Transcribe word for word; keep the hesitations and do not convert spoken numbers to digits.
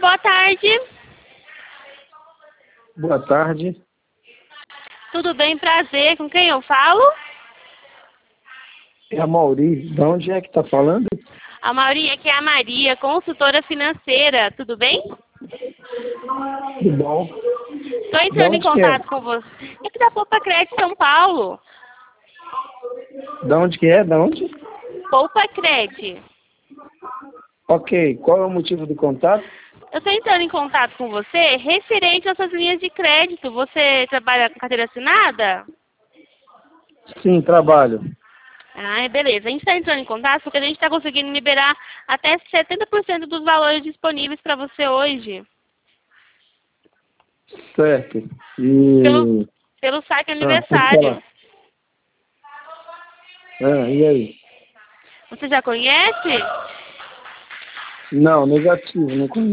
boa tarde. Boa tarde. Tudo bem? Prazer. Com quem eu falo? É a Mauri. De onde é que tá falando? A Mauri, aqui é a Maria, consultora financeira. Tudo bem? Tudo bom. Estou De entrando em onde que é? contato com você. É que da Poupa Crédito São Paulo. De onde que é? De onde? Poupa Crédito. Ok. Qual é o motivo do contato? Eu estou entrando em contato com você referente às suas linhas de crédito. Você trabalha com carteira assinada? Sim, trabalho. Ah, beleza. A gente está entrando em contato porque a gente está conseguindo liberar até setenta por cento dos valores disponíveis para você hoje. Certo. Pelo, E... pelo saque Ah, pode aniversário. falar. Ah, e aí? Você já conhece? Não, negativo. Não conheço.